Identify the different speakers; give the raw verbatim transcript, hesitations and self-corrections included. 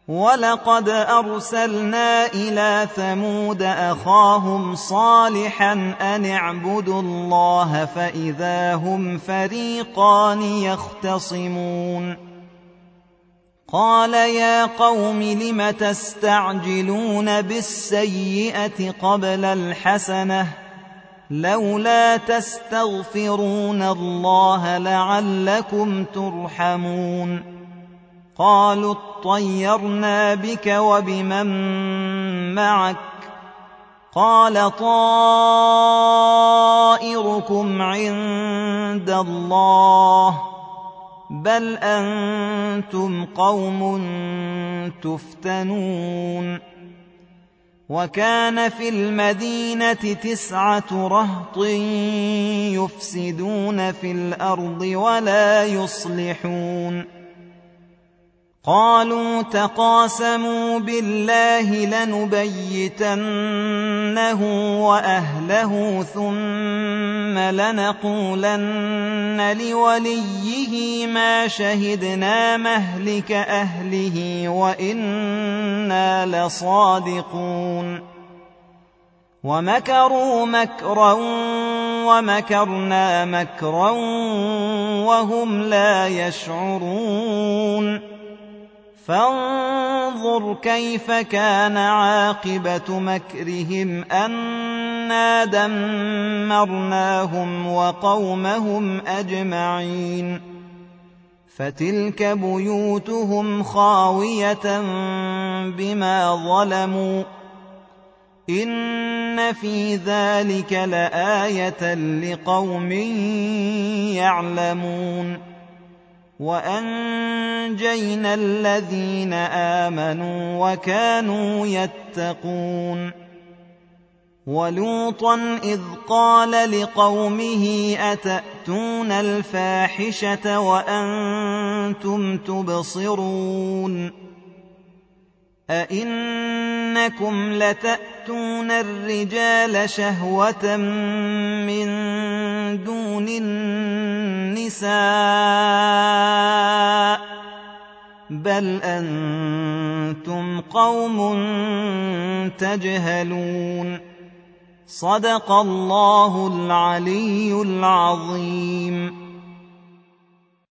Speaker 1: وَلَقَدْ أَرْسَلْنَا إِلَىٰ ثَمُودَ أَخَاهُمْ صَالِحًا أَنِ اعْبُدُوا اللَّهَ فَإِذَا هُمْ فَرِيقَانِ يَخْتَصِمُونَ قَالَ يَا قَوْمِ لِمَ تَسْتَعْجِلُونَ بِالسَّيِّئَةِ قَبْلَ الْحَسَنَةِ ۖ لَوْلَا تَسْتَغْفِرُونَ اللَّهَ لَعَلَّكُمْ تُرْحَمُونَ قَالُوا اطَّيَّرْنَا بِكَ وَبِمَن مَّعَكَ ۚ قَالَ طَائِرُكُمْ عِندَ اللَّهِ ۖ بَلْ أَنتُمْ قَوْمٌ تُفْتَنُونَ وَكَانَ فِي الْمَدِينَةِ تِسْعَةُ رَهْطٍ يُفْسِدُونَ فِي الْأَرْضِ وَلَا يُصْلِحُونَ قَالُوا تَقَاسَمُوا بِاللَّهِ لَنُبَيِّتَنَّهُ وَأَهْلَهُ ثُمَّ لَنَقُولَنَّ لِوَلِيِّهِ مَا شَهِدْنَا مَهْلِكَ أَهْلِهِ وَإِنَّا لَصَادِقُونَ وَمَكَرُوا مَكْرًا وَمَكَرْنَا مَكْرًا وَهُمْ لَا يَشْعُرُونَ فانظُرْ كَيْفَ كَانَ عَاقِبَةُ مَكْرِهِمْ أَنَّا دَمَّرْنَاهُمْ وَقَوْمَهُمْ أَجْمَعِينَ فَتِلْكَ بُيُوتُهُمْ خَاوِيَةً بِمَا ظَلَمُوا ۗ إِنَّ فِي ذَلِكَ لَآيَةً لِقَوْمٍ يَعْلَمُونَ وَأَنجَيْنَا الَّذِينَ آمَنُوا وَكَانُوا يَتَّقُونَ وَلُوطًا إِذْ قَالَ لِقَوْمِهِ أَتَأْتُونَ الْفَاحِشَةَ وَأَنتُمْ تُبْصِرُونَ أَئِنَّكُمْ لَتَأْتُونَ الرِّجَالَ شَهْوَةً مِّن دُونِ النِّسَاءِ ۚ بَلْ أَنتُمْ قَوْمٌ تَجْهَلُونَ صَدَقَ اللَّهُ الْعَلِيُّ الْعَظِيمُ.